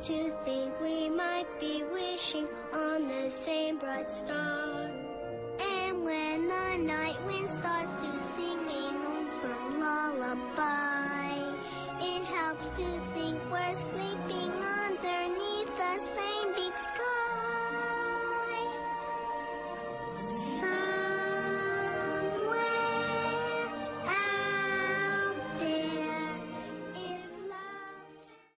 us to think we might be wishing on the same bright star. And when the night wind starts to sing a lonesome lullaby, it helps to think we're sleeping